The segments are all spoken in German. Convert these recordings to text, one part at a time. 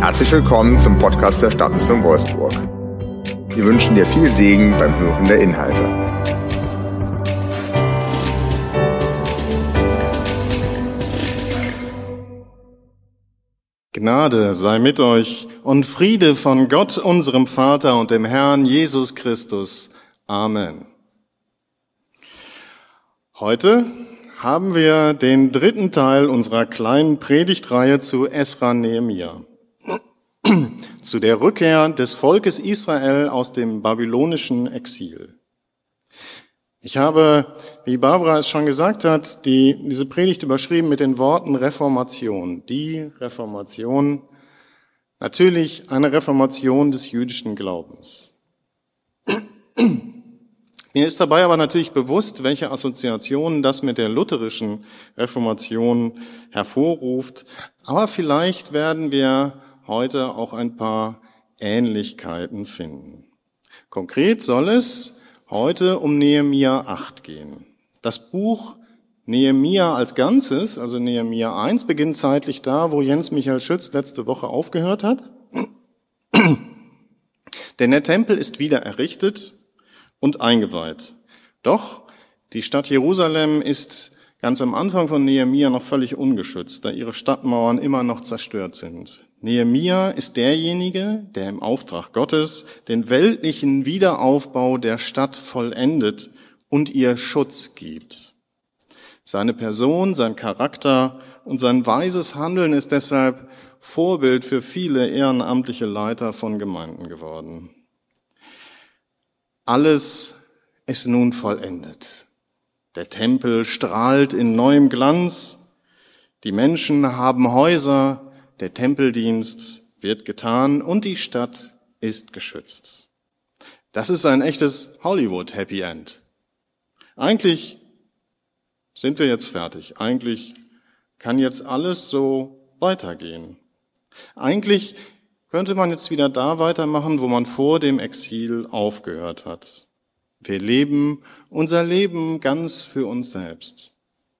Herzlich willkommen zum Podcast der Stadtmission Wolfsburg. Wir wünschen dir viel Segen beim Hören der Inhalte. Gnade sei mit euch und Friede von Gott, unserem Vater und dem Herrn Jesus Christus. Amen. Heute haben wir den dritten Teil unserer kleinen Predigtreihe zu Esra Nehemia, zu der Rückkehr des Volkes Israel aus dem babylonischen Exil. Ich habe, wie Barbara es schon gesagt hat, diese Predigt überschrieben mit den Worten Reformation. Die Reformation, natürlich eine Reformation des jüdischen Glaubens. Mir ist dabei aber natürlich bewusst, welche Assoziationen das mit der lutherischen Reformation hervorruft. Aber vielleicht werden wir heute auch ein paar Ähnlichkeiten finden. Konkret soll es heute um Nehemia 8 gehen. Das Buch Nehemia als Ganzes, also Nehemia 1, beginnt zeitlich da, wo Jens Michael Schütz letzte Woche aufgehört hat. Denn der Tempel ist wieder errichtet und eingeweiht. Doch die Stadt Jerusalem ist ganz am Anfang von Nehemia noch völlig ungeschützt, da ihre Stadtmauern immer noch zerstört sind. Nehemia ist derjenige, der im Auftrag Gottes den weltlichen Wiederaufbau der Stadt vollendet und ihr Schutz gibt. Seine Person, sein Charakter und sein weises Handeln ist deshalb Vorbild für viele ehrenamtliche Leiter von Gemeinden geworden. Alles ist nun vollendet. Der Tempel strahlt in neuem Glanz. Die Menschen haben Häuser. Der Tempeldienst wird getan und die Stadt ist geschützt. Das ist ein echtes Hollywood-Happy End. Eigentlich sind wir jetzt fertig. Eigentlich kann jetzt alles so weitergehen. Eigentlich könnte man jetzt wieder da weitermachen, wo man vor dem Exil aufgehört hat. Wir leben unser Leben ganz für uns selbst.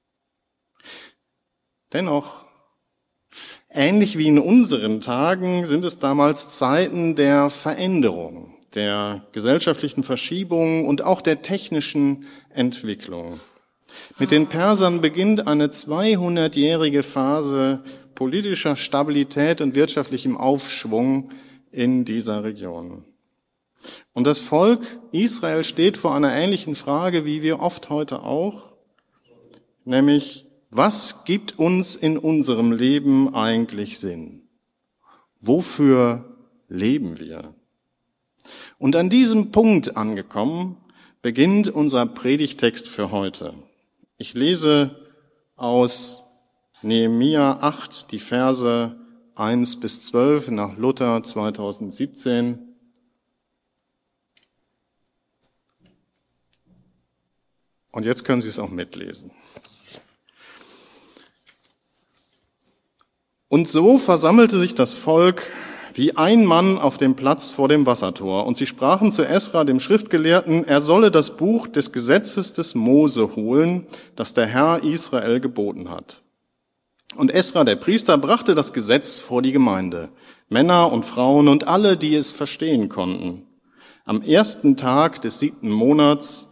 Dennoch, ähnlich wie in unseren Tagen sind es damals Zeiten der Veränderung, der gesellschaftlichen Verschiebung und auch der technischen Entwicklung. Mit den Persern beginnt eine 200-jährige Phase politischer Stabilität und wirtschaftlichem Aufschwung in dieser Region. Und das Volk Israel steht vor einer ähnlichen Frage, wie wir oft heute auch, nämlich: Was gibt uns in unserem Leben eigentlich Sinn? Wofür leben wir? Und an diesem Punkt angekommen, beginnt unser Predigtext für heute. Ich lese aus Nehemia 8 die Verse 1 bis 12 nach Luther 2017. Und jetzt können Sie es auch mitlesen. Und so versammelte sich das Volk wie ein Mann auf dem Platz vor dem Wassertor. Und sie sprachen zu Esra, dem Schriftgelehrten, er solle das Buch des Gesetzes des Mose holen, das der Herr Israel geboten hat. Und Esra, der Priester, brachte das Gesetz vor die Gemeinde, Männer und Frauen und alle, die es verstehen konnten. Am ersten Tag des 7. Monats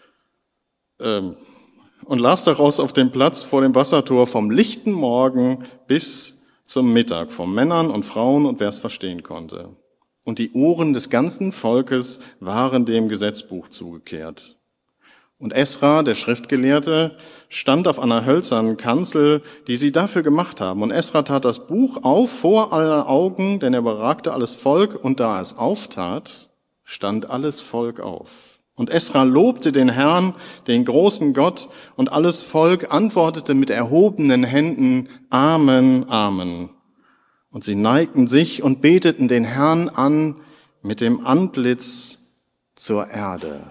und las daraus auf dem Platz vor dem Wassertor vom lichten Morgen bis zum Mittag, von Männern und Frauen und wer es verstehen konnte. Und die Ohren des ganzen Volkes waren dem Gesetzbuch zugekehrt. Und Esra, der Schriftgelehrte, stand auf einer hölzernen Kanzel, die sie dafür gemacht haben. Und Esra tat das Buch auf vor aller Augen, denn er beragte alles Volk. Und da er es auftat, stand alles Volk auf. Und Esra lobte den Herrn, den großen Gott, und alles Volk antwortete mit erhobenen Händen: Amen, Amen. Und sie neigten sich und beteten den Herrn an mit dem Antlitz zur Erde.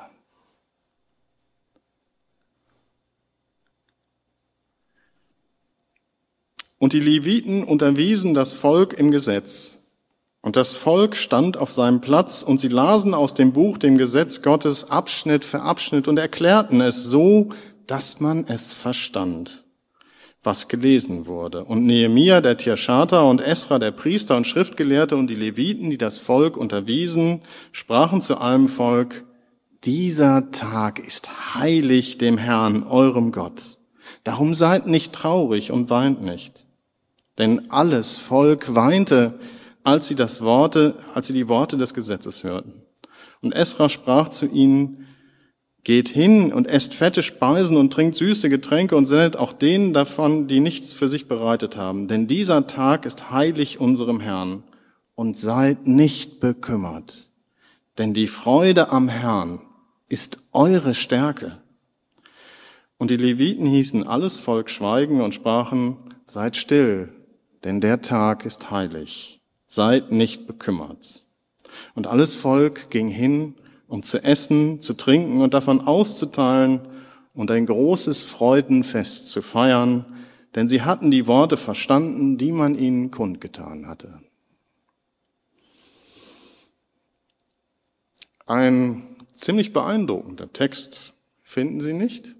Und die Leviten unterwiesen das Volk im Gesetz. Und das Volk stand auf seinem Platz, und sie lasen aus dem Buch, dem Gesetz Gottes, Abschnitt für Abschnitt und erklärten es so, dass man es verstand. was gelesen wurde. Und Nehemia, der Tirschater, und Esra, der Priester und Schriftgelehrte, und die Leviten, die das Volk unterwiesen, sprachen zu allem Volk: Dieser Tag ist heilig dem Herrn, eurem Gott. Darum seid nicht traurig und weint nicht. Denn alles Volk weinte, als sie die Worte des Gesetzes hörten. Und Esra sprach zu ihnen: Geht hin und esst fette Speisen und trinkt süße Getränke und sendet auch denen davon, die nichts für sich bereitet haben. Denn dieser Tag ist heilig unserem Herrn. Und seid nicht bekümmert. Denn die Freude am Herrn ist eure Stärke. Und die Leviten hießen alles Volk schweigen und sprachen: Seid still, denn der Tag ist heilig. Seid nicht bekümmert. Und alles Volk ging hin, um zu essen, zu trinken und davon auszuteilen und ein großes Freudenfest zu feiern, denn sie hatten die Worte verstanden, die man ihnen kundgetan hatte. Ein ziemlich beeindruckender Text, finden Sie nicht?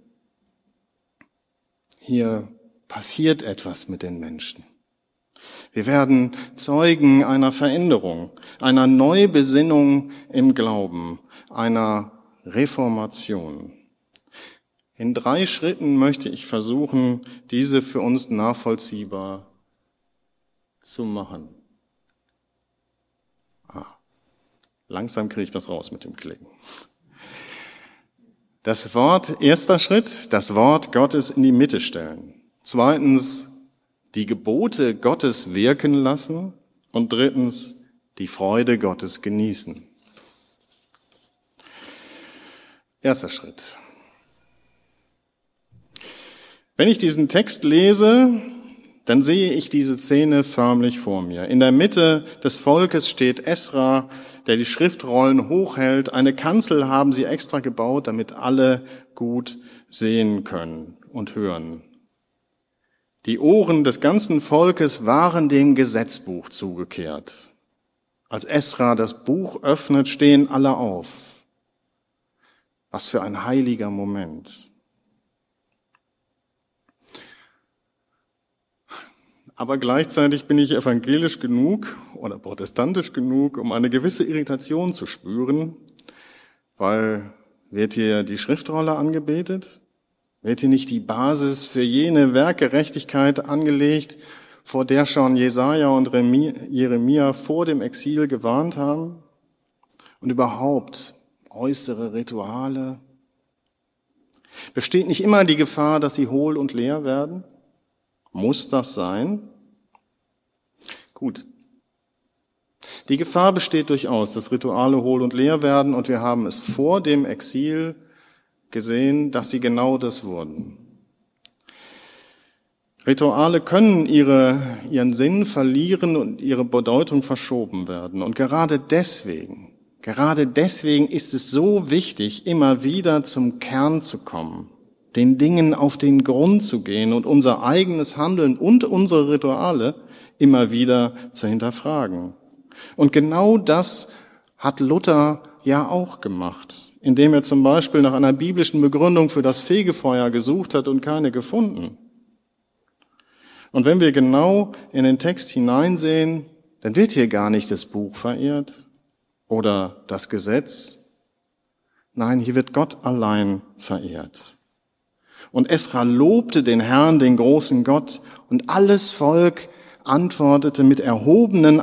Hier passiert etwas mit den Menschen. Wir werden Zeugen einer Veränderung, einer Neubesinnung im Glauben, einer Reformation. In 3 Schritten möchte ich versuchen, diese für uns nachvollziehbar zu machen. Langsam kriege ich das raus mit dem Klicken. Erster Schritt, das Wort Gottes in die Mitte stellen. 2. die Gebote Gottes wirken lassen. Und 3. die Freude Gottes genießen. 1. Schritt. Wenn ich diesen Text lese, dann sehe ich diese Szene förmlich vor mir. In der Mitte des Volkes steht Esra, der die Schriftrollen hochhält. Eine Kanzel haben sie extra gebaut, damit alle gut sehen können und hören. Die Ohren des ganzen Volkes waren dem Gesetzbuch zugekehrt. Als Esra das Buch öffnet, stehen alle auf. Was für ein heiliger Moment. Aber gleichzeitig bin ich evangelisch genug oder protestantisch genug, um eine gewisse Irritation zu spüren, weil wird hier die Schriftrolle angebetet? Wird hier nicht die Basis für jene Werkgerechtigkeit angelegt, vor der schon Jesaja und Jeremia vor dem Exil gewarnt haben? Und überhaupt äußere Rituale? Besteht nicht immer die Gefahr, dass sie hohl und leer werden? Muss das sein? Gut. Die Gefahr besteht durchaus, dass Rituale hohl und leer werden, und wir haben es vor dem Exil gesehen, dass sie genau das wurden. Rituale können ihren Sinn verlieren und ihre Bedeutung verschoben werden. Und gerade deswegen ist es so wichtig, immer wieder zum Kern zu kommen, den Dingen auf den Grund zu gehen und unser eigenes Handeln und unsere Rituale immer wieder zu hinterfragen. Und genau das hat Luther ja auch gemacht, indem er zum Beispiel nach einer biblischen Begründung für das Fegefeuer gesucht hat und keine gefunden. Und wenn wir genau in den Text hineinsehen, dann wird hier gar nicht das Buch verehrt oder das Gesetz. Nein, hier wird Gott allein verehrt. Und Esra lobte den Herrn, den großen Gott, und alles Volk antwortete mit erhobenen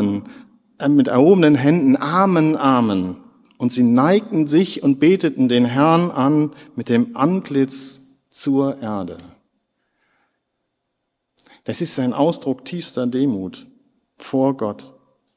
Händen, Amen, Amen. Und sie neigten sich und beteten den Herrn an mit dem Antlitz zur Erde. Das ist ein Ausdruck tiefster Demut vor Gott.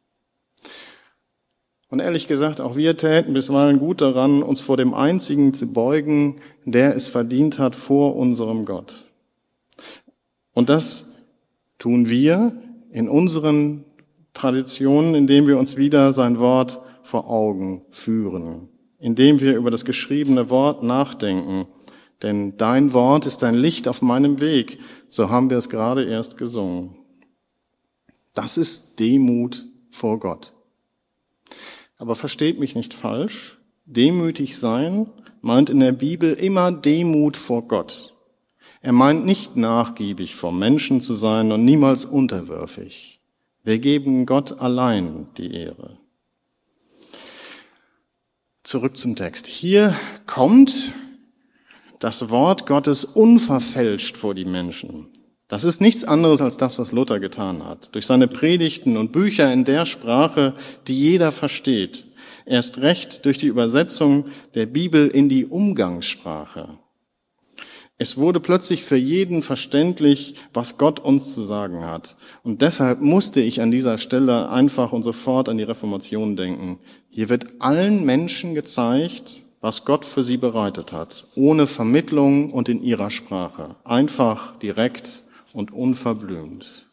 Und ehrlich gesagt, auch wir täten bisweilen gut daran, uns vor dem Einzigen zu beugen, der es verdient hat, vor unserem Gott. Und das tun wir in unseren Traditionen, indem wir uns wieder sein Wort vor Augen führen, indem wir über das geschriebene Wort nachdenken. Denn dein Wort ist ein Licht auf meinem Weg, so haben wir es gerade erst gesungen. Das ist Demut vor Gott. Aber versteht mich nicht falsch, demütig sein meint in der Bibel immer Demut vor Gott. Er meint nicht nachgiebig vor Menschen zu sein und niemals unterwürfig. Wir geben Gott allein die Ehre. Zurück zum Text. Hier kommt das Wort Gottes unverfälscht vor die Menschen. Das ist nichts anderes als das, was Luther getan hat. Durch seine Predigten und Bücher in der Sprache, die jeder versteht. Erst recht durch die Übersetzung der Bibel in die Umgangssprache. Es wurde plötzlich für jeden verständlich, was Gott uns zu sagen hat. Und deshalb musste ich an dieser Stelle einfach und sofort an die Reformation denken. Hier wird allen Menschen gezeigt, was Gott für sie bereitet hat, ohne Vermittlung und in ihrer Sprache. Einfach, direkt und unverblümt.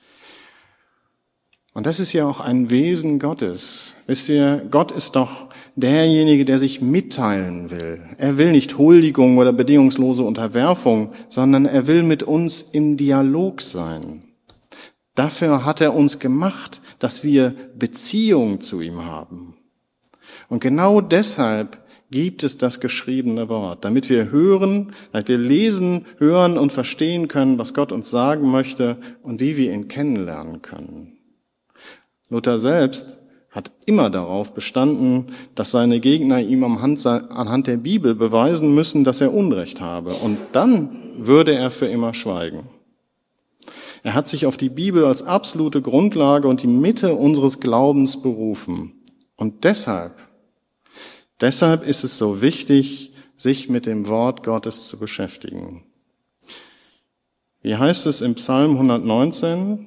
Und das ist ja auch ein Wesen Gottes. Wisst ihr, Gott ist doch derjenige, der sich mitteilen will. Er will nicht Huldigung oder bedingungslose Unterwerfung, sondern er will mit uns im Dialog sein. Dafür hat er uns gemacht, dass wir Beziehung zu ihm haben. Und genau deshalb gibt es das geschriebene Wort, damit wir hören, damit wir lesen, hören und verstehen können, was Gott uns sagen möchte und wie wir ihn kennenlernen können. Luther selbst hat immer darauf bestanden, dass seine Gegner ihm anhand der Bibel beweisen müssen, dass er Unrecht habe. Und dann würde er für immer schweigen. Er hat sich auf die Bibel als absolute Grundlage und die Mitte unseres Glaubens berufen. Und deshalb ist es so wichtig, sich mit dem Wort Gottes zu beschäftigen. Wie heißt es im Psalm 119?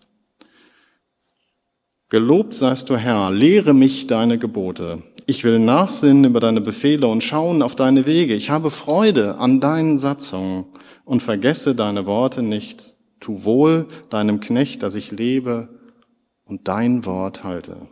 Gelobt seist du, Herr, lehre mich deine Gebote. Ich will nachsinnen über deine Befehle und schauen auf deine Wege. Ich habe Freude an deinen Satzungen und vergesse deine Worte nicht. Tu wohl deinem Knecht, dass ich lebe und dein Wort halte.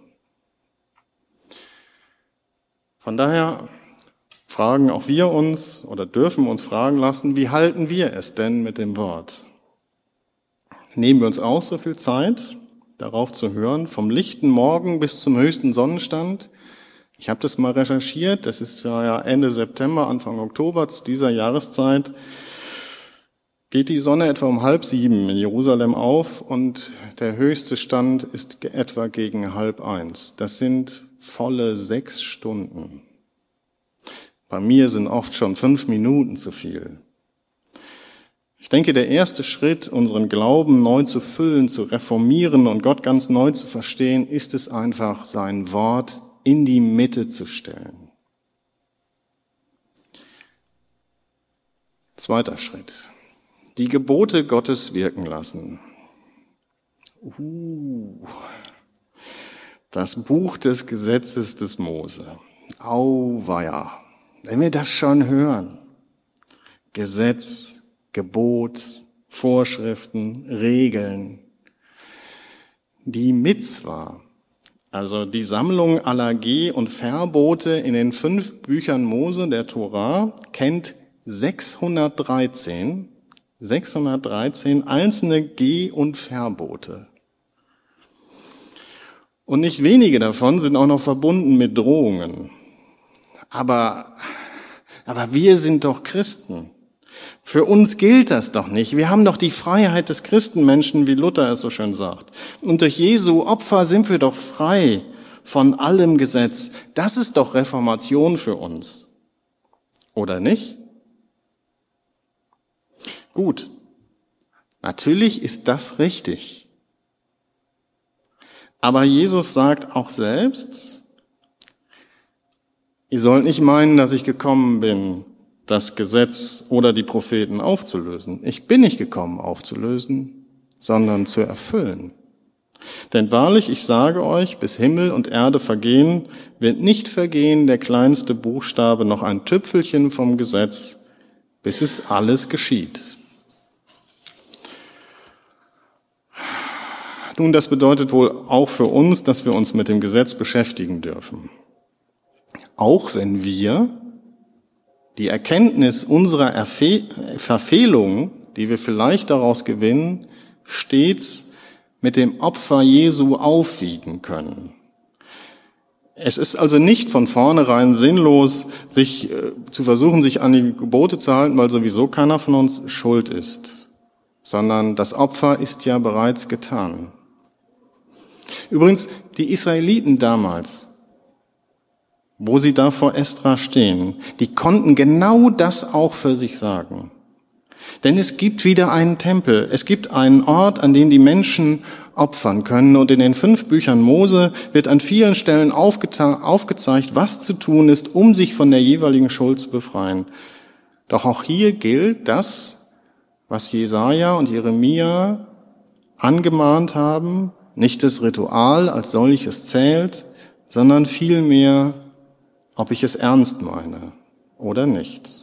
Von daher fragen auch wir uns oder dürfen uns fragen lassen, wie halten wir es denn mit dem Wort? Nehmen wir uns auch so viel Zeit, darauf zu hören, vom lichten Morgen bis zum höchsten Sonnenstand? Ich habe das mal recherchiert, das ist ja Ende September, Anfang Oktober, zu dieser Jahreszeit geht die Sonne etwa um 6:30 in Jerusalem auf und der höchste Stand ist etwa gegen 12:30. Das sind volle 6 Stunden. Bei mir sind oft schon 5 Minuten zu viel. Ich denke, der erste Schritt, unseren Glauben neu zu füllen, zu reformieren und Gott ganz neu zu verstehen, ist es einfach, sein Wort in die Mitte zu stellen. Zweiter Schritt. Die Gebote Gottes wirken lassen. Das Buch des Gesetzes des Mose. Auweia, wenn wir das schon hören. Gesetz, Gebot, Vorschriften, Regeln. Die Mitzwa, also die Sammlung aller Geh- und Verbote in den 5 Büchern Mose, der Tora, kennt 613 einzelne Geh- und Verbote. Und nicht wenige davon sind auch noch verbunden mit Drohungen. Aber wir sind doch Christen. Für uns gilt das doch nicht. Wir haben doch die Freiheit des Christenmenschen, wie Luther es so schön sagt. Und durch Jesu Opfer sind wir doch frei von allem Gesetz. Das ist doch Reformation für uns. Oder nicht? Gut, natürlich ist das richtig. Aber Jesus sagt auch selbst, ihr sollt nicht meinen, dass ich gekommen bin, das Gesetz oder die Propheten aufzulösen. Ich bin nicht gekommen, aufzulösen, sondern zu erfüllen. Denn wahrlich, ich sage euch, bis Himmel und Erde vergehen, wird nicht vergehen der kleinste Buchstabe noch ein Tüpfelchen vom Gesetz, bis es alles geschieht. Nun, das bedeutet wohl auch für uns, dass wir uns mit dem Gesetz beschäftigen dürfen. Auch wenn wir die Erkenntnis unserer Verfehlung, die wir vielleicht daraus gewinnen, stets mit dem Opfer Jesu aufwiegen können. Es ist also nicht von vornherein sinnlos, zu versuchen, sich an die Gebote zu halten, weil sowieso keiner von uns schuld ist, sondern das Opfer ist ja bereits getan. Übrigens, die Israeliten damals, wo sie da vor Esdra stehen, die konnten genau das auch für sich sagen. Denn es gibt wieder einen Tempel, es gibt einen Ort, an dem die Menschen opfern können. Und in den 5 Büchern Mose wird an vielen Stellen aufgezeigt, was zu tun ist, um sich von der jeweiligen Schuld zu befreien. Doch auch hier gilt das, was Jesaja und Jeremia angemahnt haben, nicht das Ritual als solches zählt, sondern vielmehr, ob ich es ernst meine oder nicht.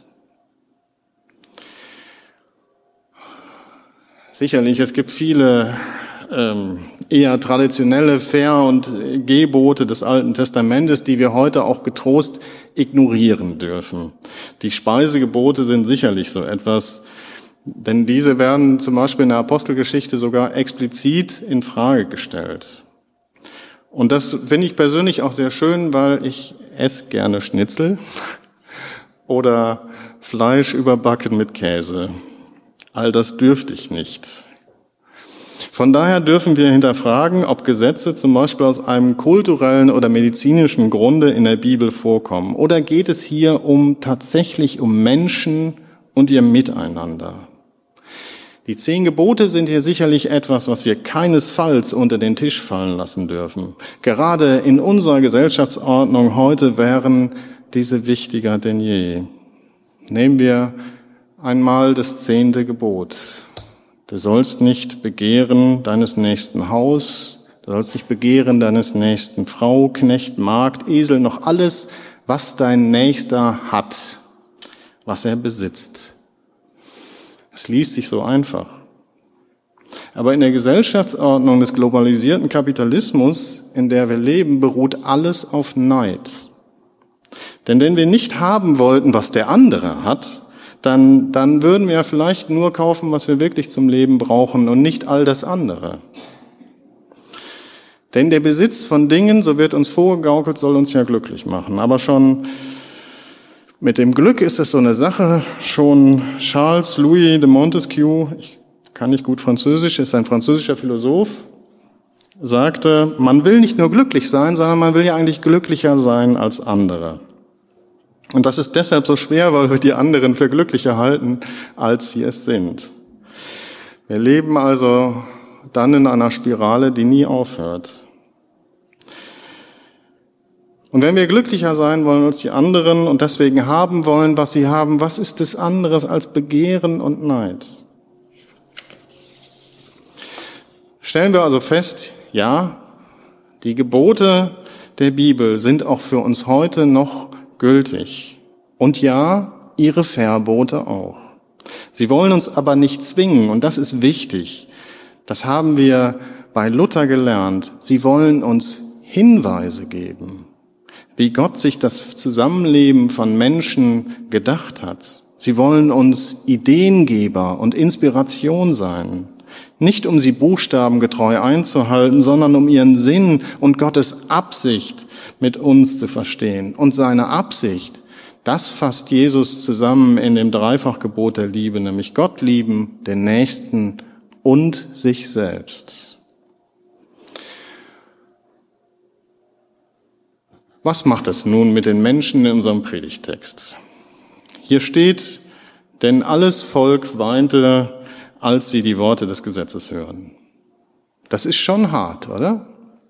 Sicherlich, es gibt viele eher traditionelle Ver- und Gebote des Alten Testamentes, die wir heute auch getrost ignorieren dürfen. Die Speisegebote sind sicherlich so etwas, denn diese werden zum Beispiel in der Apostelgeschichte sogar explizit in Frage gestellt. Und das finde ich persönlich auch sehr schön, weil ich esse gerne Schnitzel oder Fleisch überbacken mit Käse. All das dürfte ich nicht. Von daher dürfen wir hinterfragen, ob Gesetze zum Beispiel aus einem kulturellen oder medizinischen Grunde in der Bibel vorkommen. Oder geht es hier tatsächlich um Menschen und ihr Miteinander? Die 10 Gebote sind hier sicherlich etwas, was wir keinesfalls unter den Tisch fallen lassen dürfen. Gerade in unserer Gesellschaftsordnung heute wären diese wichtiger denn je. Nehmen wir einmal das 10. Gebot. Du sollst nicht begehren deines nächsten Haus, du sollst nicht begehren deines nächsten Frau, Knecht, Magd, Esel, noch alles, was dein Nächster hat, was er besitzt. Es liest sich so einfach. Aber in der Gesellschaftsordnung des globalisierten Kapitalismus, in der wir leben, beruht alles auf Neid. Denn wenn wir nicht haben wollten, was der andere hat, dann würden wir vielleicht nur kaufen, was wir wirklich zum Leben brauchen und nicht all das andere. Denn der Besitz von Dingen, so wird uns vorgegaukelt, soll uns ja glücklich machen. Aber schon mit dem Glück ist es so eine Sache. Schon Charles Louis de Montesquieu, ich kann nicht gut Französisch, ist ein französischer Philosoph, sagte, man will nicht nur glücklich sein, sondern man will ja eigentlich glücklicher sein als andere. Und das ist deshalb so schwer, weil wir die anderen für glücklicher halten, als sie es sind. Wir leben also dann in einer Spirale, die nie aufhört. Und wenn wir glücklicher sein wollen als die anderen und deswegen haben wollen, was sie haben, was ist das anderes als Begehren und Neid? Stellen wir also fest, ja, die Gebote der Bibel sind auch für uns heute noch gültig. Und ja, ihre Verbote auch. Sie wollen uns aber nicht zwingen, und das ist wichtig. Das haben wir bei Luther gelernt. Sie wollen uns Hinweise geben, wie Gott sich das Zusammenleben von Menschen gedacht hat. Sie wollen uns Ideengeber und Inspiration sein. Nicht um sie buchstabengetreu einzuhalten, sondern um ihren Sinn und Gottes Absicht mit uns zu verstehen. Und seine Absicht, das fasst Jesus zusammen in dem Dreifachgebot der Liebe, nämlich Gott lieben, den Nächsten und sich selbst. Was macht es nun mit den Menschen in unserem Predigtext? Hier steht, denn alles Volk weinte, als sie die Worte des Gesetzes hören. Das ist schon hart, oder?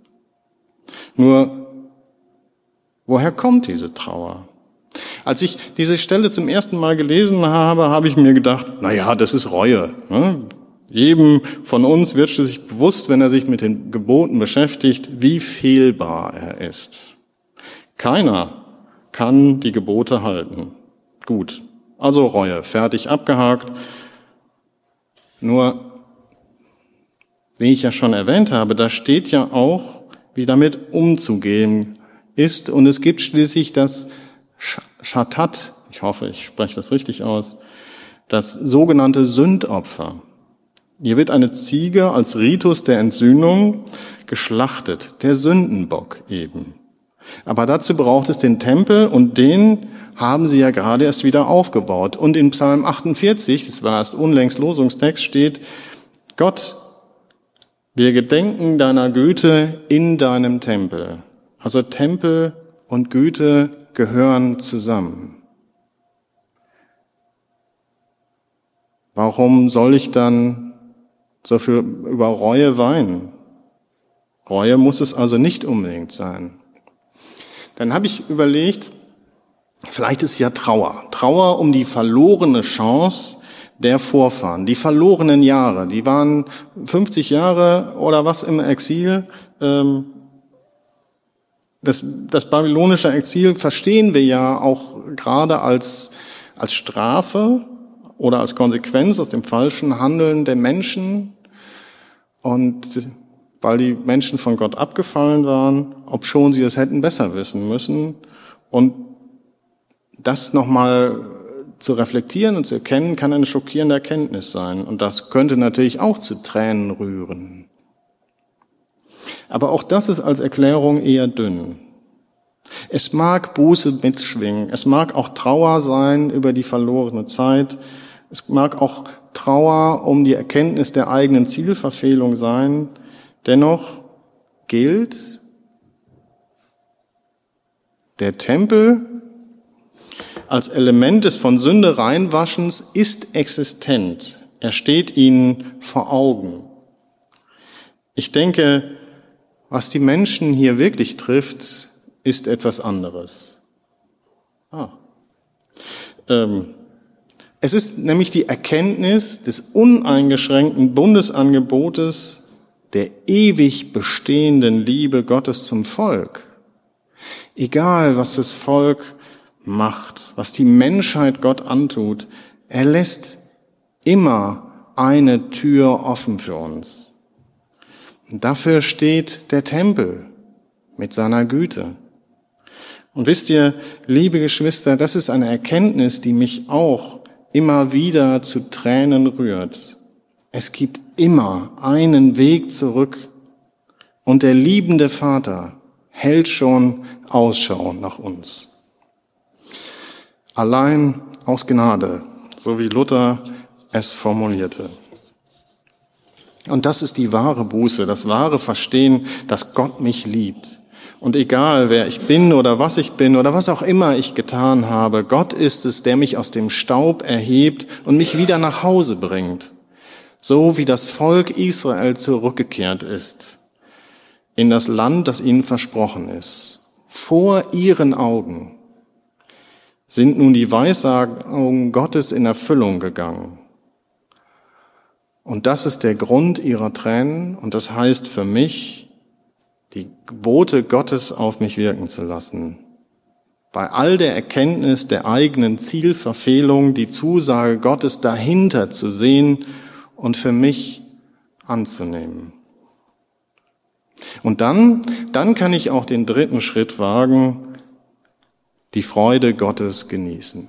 Nur, woher kommt diese Trauer? Als ich diese Stelle zum ersten Mal gelesen habe, habe ich mir gedacht, das ist Reue. Jedem von uns wird sich bewusst, wenn er sich mit den Geboten beschäftigt, wie fehlbar er ist. Keiner kann die Gebote halten. Gut, also Reue, fertig, abgehakt. Nur, wie ich ja schon erwähnt habe, da steht ja auch, wie damit umzugehen ist. Und es gibt schließlich das Chatat, ich hoffe, ich spreche das richtig aus, das sogenannte Sündopfer. Hier wird eine Ziege als Ritus der Entsühnung geschlachtet, der Sündenbock eben. Aber dazu braucht es den Tempel und den haben sie ja gerade erst wieder aufgebaut. Und in Psalm 48, das war erst unlängst Losungstext, steht: Gott, wir gedenken deiner Güte in deinem Tempel. Also Tempel und Güte gehören zusammen. Warum soll ich dann so viel über Reue weinen? Reue muss es also nicht unbedingt sein. Dann habe ich überlegt, vielleicht ist ja Trauer. Trauer um die verlorene Chance der Vorfahren, die verlorenen Jahre. Die waren 50 Jahre oder was im Exil. Das babylonische Exil verstehen wir ja auch gerade als Strafe oder als Konsequenz aus dem falschen Handeln der Menschen. Und weil die Menschen von Gott abgefallen waren, obschon sie es hätten besser wissen müssen. Und das nochmal zu reflektieren und zu erkennen, kann eine schockierende Erkenntnis sein. Und das könnte natürlich auch zu Tränen rühren. Aber auch das ist als Erklärung eher dünn. Es mag Buße mitschwingen, es mag auch Trauer sein über die verlorene Zeit, es mag auch Trauer um die Erkenntnis der eigenen Zielverfehlung sein. Dennoch gilt, der Tempel als Element des von Sünde reinwaschens ist existent. Er steht ihnen vor Augen. Ich denke, was die Menschen hier wirklich trifft, ist etwas anderes. Es ist nämlich die Erkenntnis des uneingeschränkten Bundesangebotes der ewig bestehenden Liebe Gottes zum Volk. Egal, was das Volk macht, was die Menschheit Gott antut, er lässt immer eine Tür offen für uns. Und dafür steht der Tempel mit seiner Güte. Und wisst ihr, liebe Geschwister, das ist eine Erkenntnis, die mich auch immer wieder zu Tränen rührt. Es gibt immer einen Weg zurück und der liebende Vater hält schon Ausschau nach uns. Allein aus Gnade, so wie Luther es formulierte. Und das ist die wahre Buße, das wahre Verstehen, dass Gott mich liebt. Und egal, wer ich bin oder was ich bin oder was auch immer ich getan habe, Gott ist es, der mich aus dem Staub erhebt und mich wieder nach Hause bringt. So wie das Volk Israel zurückgekehrt ist in das Land, das ihnen versprochen ist. Vor ihren Augen sind nun die Weissagungen Gottes in Erfüllung gegangen. Und das ist der Grund ihrer Tränen und das heißt für mich, die Gebote Gottes auf mich wirken zu lassen. Bei all der Erkenntnis der eigenen Zielverfehlung, die Zusage Gottes dahinter zu sehen und für mich anzunehmen. Und dann kann ich auch den dritten Schritt wagen, die Freude Gottes genießen.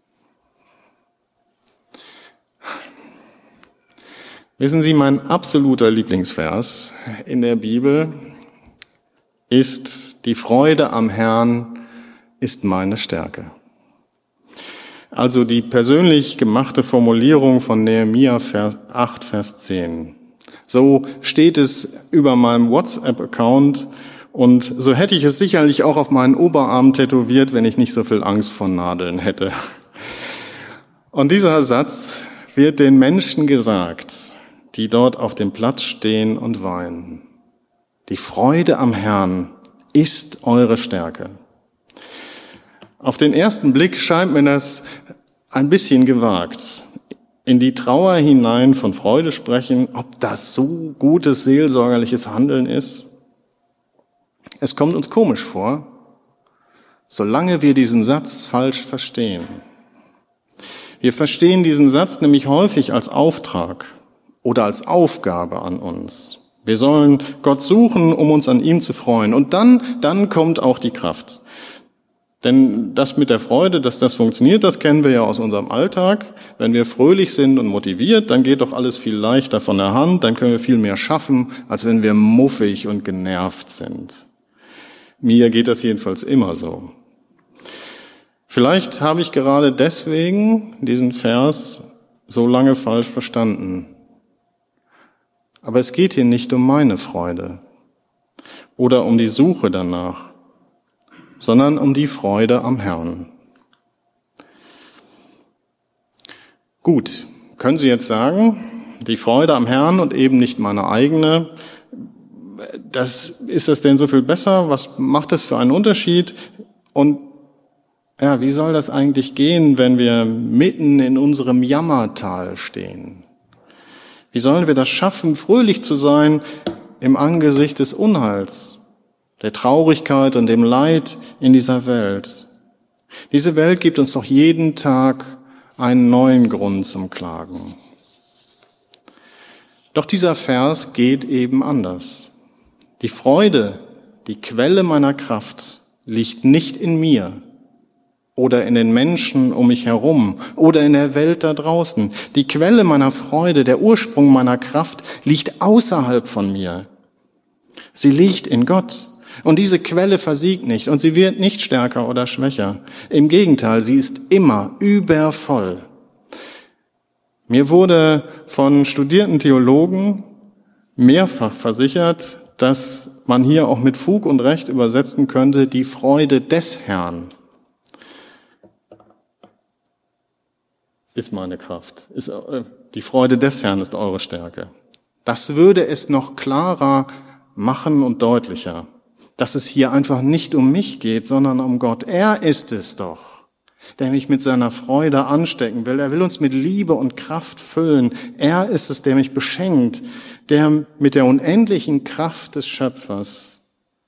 Wissen Sie, mein absoluter Lieblingsvers in der Bibel ist: Die Freude am Herrn ist meine Stärke. Also die persönlich gemachte Formulierung von Nehemia 8, Vers 10. So steht es über meinem WhatsApp-Account und so hätte ich es sicherlich auch auf meinen Oberarm tätowiert, wenn ich nicht so viel Angst vor Nadeln hätte. Und dieser Satz wird den Menschen gesagt, die dort auf dem Platz stehen und weinen. Die Freude am Herrn ist eure Stärke. Auf den ersten Blick scheint mir das ein bisschen gewagt. In die Trauer hinein von Freude sprechen, ob das so gutes seelsorgerliches Handeln ist. Es kommt uns komisch vor, solange wir diesen Satz falsch verstehen. Wir verstehen diesen Satz nämlich häufig als Auftrag oder als Aufgabe an uns. Wir sollen Gott suchen, um uns an ihm zu freuen. Und dann kommt auch die Kraft. Denn das mit der Freude, dass das funktioniert, das kennen wir ja aus unserem Alltag. Wenn wir fröhlich sind und motiviert, dann geht doch alles viel leichter von der Hand, dann können wir viel mehr schaffen, als wenn wir muffig und genervt sind. Mir geht das jedenfalls immer so. Vielleicht habe ich gerade deswegen diesen Vers so lange falsch verstanden. Aber es geht hier nicht um meine Freude oder um die Suche danach, sondern um die Freude am Herrn. Gut, können Sie jetzt sagen, die Freude am Herrn und eben nicht meine eigene, ist das denn so viel besser? Was macht das für einen Unterschied? Und ja, wie soll das eigentlich gehen, wenn wir mitten in unserem Jammertal stehen? Wie sollen wir das schaffen, fröhlich zu sein im Angesicht des Unheils, der Traurigkeit und dem Leid in dieser Welt? Diese Welt gibt uns doch jeden Tag einen neuen Grund zum Klagen. Doch dieser Vers geht eben anders. Die Freude, die Quelle meiner Kraft, liegt nicht in mir oder in den Menschen um mich herum oder in der Welt da draußen. Die Quelle meiner Freude, der Ursprung meiner Kraft liegt außerhalb von mir. Sie liegt in Gott. Und diese Quelle versiegt nicht und sie wird nicht stärker oder schwächer. Im Gegenteil, sie ist immer übervoll. Mir wurde von studierten Theologen mehrfach versichert, dass man hier auch mit Fug und Recht übersetzen könnte, die Freude des Herrn ist meine Kraft. Die Freude des Herrn ist eure Stärke. Das würde es noch klarer machen und deutlicher, dass es hier einfach nicht um mich geht, sondern um Gott. Er ist es doch, der mich mit seiner Freude anstecken will. Er will uns mit Liebe und Kraft füllen. Er ist es, der mich beschenkt, der mit der unendlichen Kraft des Schöpfers.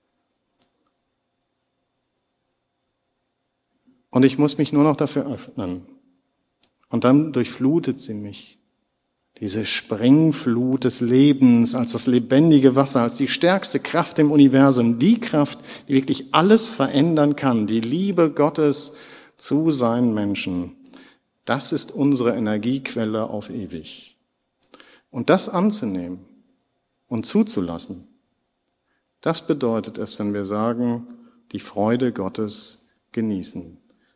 Und ich muss mich nur noch dafür öffnen. Und dann durchflutet sie mich. Diese Springflut des Lebens als das lebendige Wasser, als die stärkste Kraft im Universum, die Kraft, die wirklich alles verändern kann, die Liebe Gottes zu seinen Menschen. Das ist unsere Energiequelle auf ewig. Und das anzunehmen und zuzulassen, das bedeutet es, wenn wir sagen, die Freude Gottes genießen.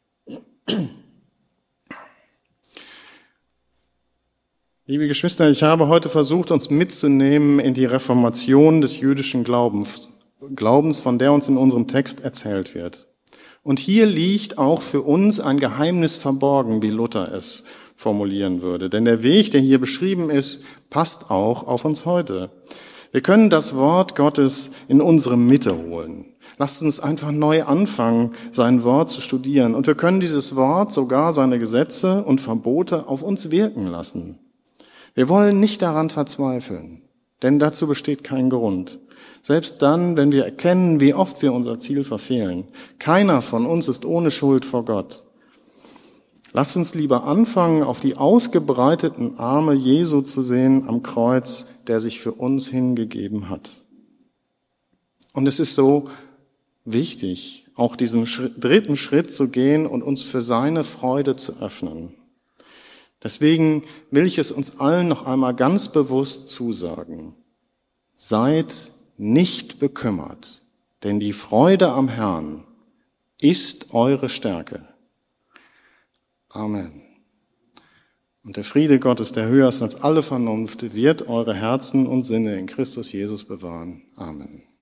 Liebe Geschwister, ich habe heute versucht, uns mitzunehmen in die Reformation des jüdischen Glaubens, von der uns in unserem Text erzählt wird. Und hier liegt auch für uns ein Geheimnis verborgen, wie Luther es formulieren würde. Denn der Weg, der hier beschrieben ist, passt auch auf uns heute. Wir können das Wort Gottes in unsere Mitte holen. Lasst uns einfach neu anfangen, sein Wort zu studieren. Und wir können dieses Wort, sogar seine Gesetze und Verbote, auf uns wirken lassen. Wir wollen nicht daran verzweifeln, denn dazu besteht kein Grund. Selbst dann, wenn wir erkennen, wie oft wir unser Ziel verfehlen. Keiner von uns ist ohne Schuld vor Gott. Lasst uns lieber anfangen, auf die ausgebreiteten Arme Jesu zu sehen am Kreuz, der sich für uns hingegeben hat. Und es ist so wichtig, auch diesen dritten Schritt zu gehen und uns für seine Freude zu öffnen. Deswegen will ich es uns allen noch einmal ganz bewusst zusagen. Seid nicht bekümmert, denn die Freude am Herrn ist eure Stärke. Amen. Und der Friede Gottes, der höher ist als alle Vernunft, wird eure Herzen und Sinne in Christus Jesus bewahren. Amen.